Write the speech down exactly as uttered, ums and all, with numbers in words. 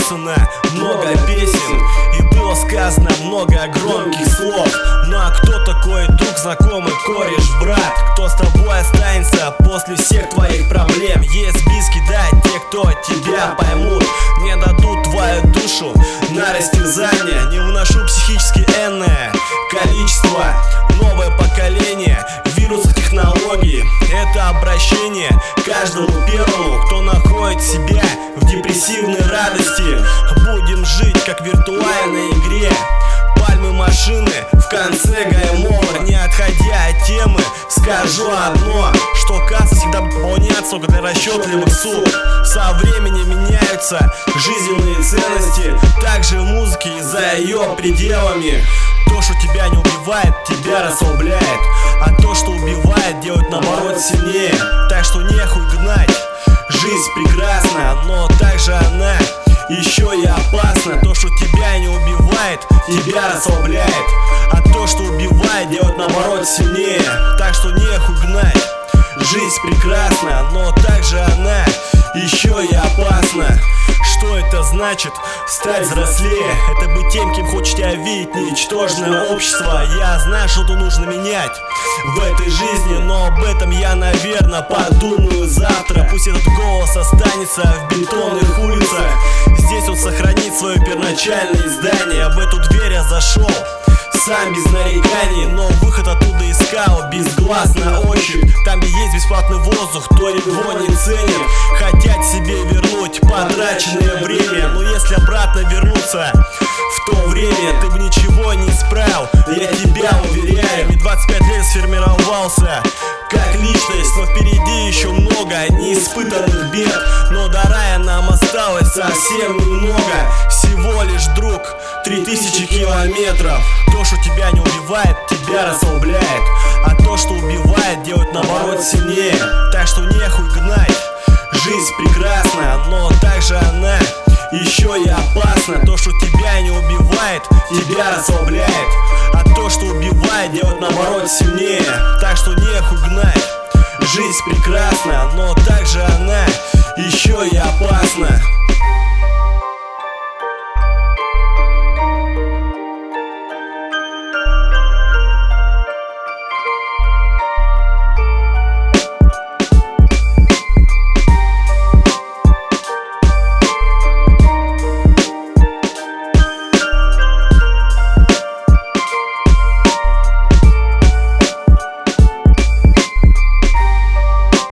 написано много песен и было сказано много громких слов. Ну а кто такой друг, знакомый, кореш, брат? Кто с тобой останется после всех твоих проблем? Есть близкие, да, те, кто тебя поймут, не дадут твою душу на растерзание. Не выношу психически энное количество, новое поколение вирусов, технологий. Это обращение каждому первому, кто находит себя в депрессивной радости. Будем жить как в виртуальной игре. Пальмы, машины, в конце гаймовер. Не отходя от темы, скажу одно, что касса всегда будет пополняться только для расчетливых сумм. Со временем меняются жизненные ценности, также в музыке и за ее пределами. То, что тебя не убивает, тебя расслабляет, а то, что убивает, делает наоборот сильнее. Так что нехуй гнать. Жизнь прекрасна, но также она еще и опасна. То, что тебя не убивает, тебя расслабляет, а то, что убивает, делает наоборот сильнее. Так что нехуй гнать. Жизнь прекрасна, но также она еще и опасна. Что это значит? Стать взрослее. Это быть тем, кем хочет тебя видеть ничтожное общество. Я знаю, что нужно менять в этой жизни, но об этом я, наверное, подумаю завтра. Пусть этот голос останется в бетонных улицах. Здесь он сохранит свое первоначальное издание. В эту дверь я зашел сам без нареканий, но выход оттуда искал без глаз на ощупь. Там, где есть бесплатный воздух, то его не ценят. Хотят себе вернуть потраченное время, но если обратно вернуться в то время, ты бы ничего не исправил, я тебя уверяю. Мне двадцать пять лет, сформировался как личность, но впереди еще много неиспытанных бед. Но до рая нам осталось совсем немного, всего лишь, друг, три тысячи километров. То, что тебя не убивает, тебя расслабляет, а то, что убивает, делает наоборот сильнее. Так что нехуй гнать. Жизнь прекрасна, но также она еще и опасна. То, что тебя не убивает, тебя расслабляет, а то, что убивает, делает наоборот сильнее. Так что нехуй гнать. Жизнь прекрасна, но также она еще и опасна.